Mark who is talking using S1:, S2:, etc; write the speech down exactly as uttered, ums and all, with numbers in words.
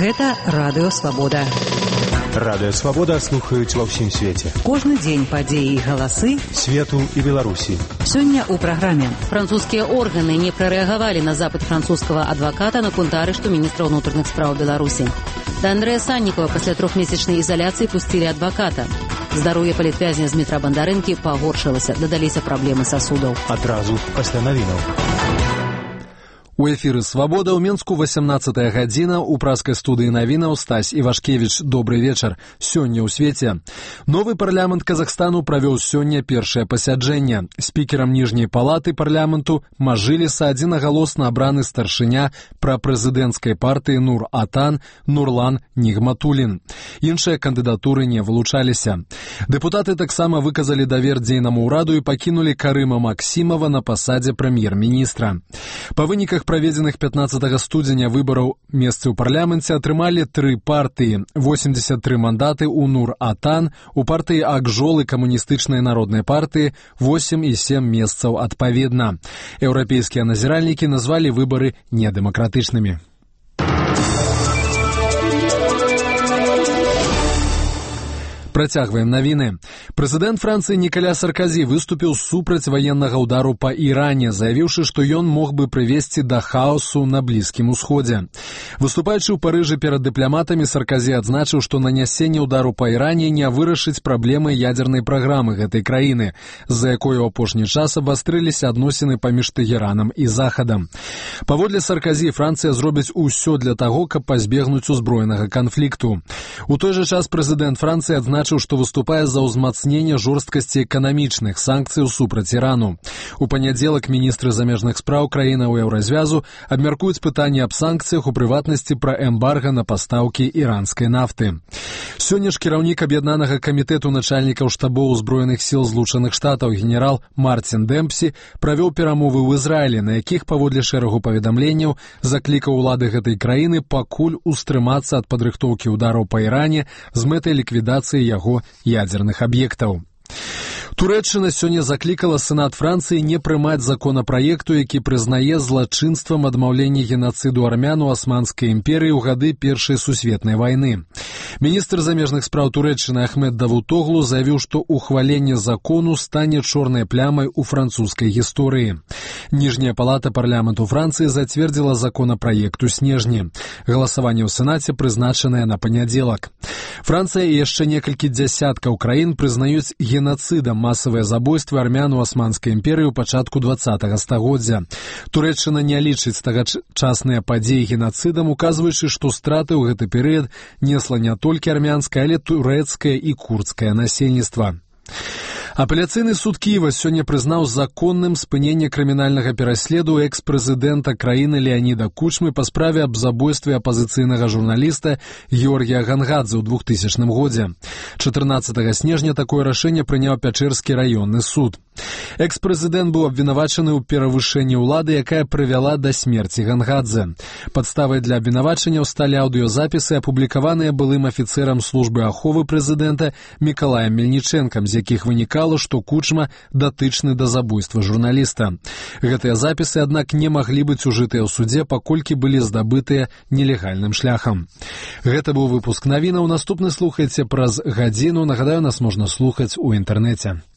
S1: Гэта Радыё Свабода.
S2: Радыё Свабода слухаюць ва ўсім свеце.
S1: Кожны дзень падзеі і галасы
S2: свету і Беларусі.
S1: Сёння ў праграме.
S3: Французскія органы не прарэагавалі на запыт французскага адваката на пунктарышту міністра ўнутраных спраў Беларусі. Да Андрэя Саннікова пасля трохмесячнай ізаляцыі пусцілі адваката. Здароўе палітвязня з метра Бандарэнкі пагоршылася, дадаліся праблемы сасудаў.
S2: Адразу пасля навінаў.
S4: У эфіры «Свабода» ў Менску васямнаццатая гадзіна, у праскай студыі навінаў Стась Івашкевіч. Добры вечар. Сёння ў свеце. Новы парламент Казахстану правёў сёння першае пасяджэнне. Спікерам ніжняй палаты парламенту Мажыліса адзінагалосна абраны старшыня прапрэзідэнцкай партыі Нур-Атан Нурлан Нігматулін. Іншыя кандыдатуры не вылучаліся. Дэпутаты таксама выказалі давер дзейнаму ўраду і пакінулі Карыма Максімова на пасадзе прэм'ер-міністра. Па выніках праведзеных пятнаццатага студзеня выбараў месцы ў парламенце атрымалі тры партыі. восемьдесят три мандаты ў Нур-Атан, у партыі Акжол і камуністычнай народнай партыі восемь і сем месцаў адпаведна. Еўрапейскія назіральнікі назвалі выбары недэмакратычнымі. Працягваем навіны. Прэзідэнт Францыі Нікаля Сарказі выступіў супраць ваеннага ўдару па Іране, заявіўшы, што ён мог бы прывесці да хаосу на Блізкім Усходзе. Выступаючы ў Парыжы перад дыпламатамі, Сарказі адзначыў, што нанясенне ўдару па Іране не вырашыць праблемы ядзернай праграмы гэтай краіны, з-за якой у апошні час абвастрыліся адносіны паміж Тэгеранам і Захадам. Паводле Сарказі, Францыя зробіць усё для таго, каб пазбегнуць узброенага канфлікту. У той жа час прэзідэнт Францыі адзначыў, што выступае за ўзмацненне жорсткасці эканамічных санкцыяў супраць Ірану. У панядзелак міністры замежных спраў краінаў Еўразвязу абмяркуюць пытанне аб санкцыях, у прыватнасці пра эмбарга на пастаўкі іранскай нафты. Сёння ж кіраўнік аб'яднанага камітэту начальнікаў штабоў узброеных сіл Злучаных Штатаў генерал Мартин Дэмпсі правёў перамовы ў Ізраілі, на якіх паводле шэрагу паведамленняў заклікаў улады гэтай краіны пакуль устрымацца ад падрыхтоўкі ўдараў па Іране з мэтай ліквідацыі яго ядзерных аб'ектаў. Турэччына сёння заклікала Сенат Францыі не прымаць законапраекту, які прызнае злачынствам адмаўленне генацыду армян у Асманскай імперыі ў гады Першай сусветнай вайны. Міністр замежных спраў Турэччыны Ахмед Давутоглу заявіў, што ухваленне закону стане чорнай плямай у французскай гісторыі. Ніжняя палата парламенту Францыі зацвердзіла законапраект у снежні. Галасаванне ў Сенаце прызначанае на панядзелак. Францыя і яшчэ некалькі дзясяткаў краін прызнаюць генацыдам масавыя забойствы армян у Асманскай імперыі ў пачатку двадцатага стагоддзя. Турэччына не лічыць тагачасныя падзеі генацыдам, указваючы, што страты ў гэты перыяд несла не толькі армянскае, але турэцкае і курдскае насельніцтва. Апеляцыйны суд Кіева сёння прызнаў законным спыненне крымінальнага пераследу экс-прэзідэнта краіны Леаніда Кучмы па справе аб забойстве апазіцыйнага журналіста Георгія Гангадзе ў двухтысячным годзе. чатырнаццатага снежня такое рашэнне прыняў Пячэрскі раённы суд. Экс-прэзідэнт быў абвінавачаны ў перавышэнні ўлады, якая прывяла да смерці Гангадзе. Падставай для абвінавачанняў сталі аўдыёзапісы, апублікаваныя былым афіцэрам службы аховы прэзідэнта Мікалаем Мельнічэнкам, з якіх вынікала, што Кучма датычны да забойства журналіста. Гэтыя запісы, аднак, не маглі быць ужытыя ў судзе, паколькі былі здабытыя нелегальным шляхам. Гэта быў выпуск навінаў. Наступны слухайце праз гадзіну. Нагадаю, нас можна слухаць у інтэрнэце.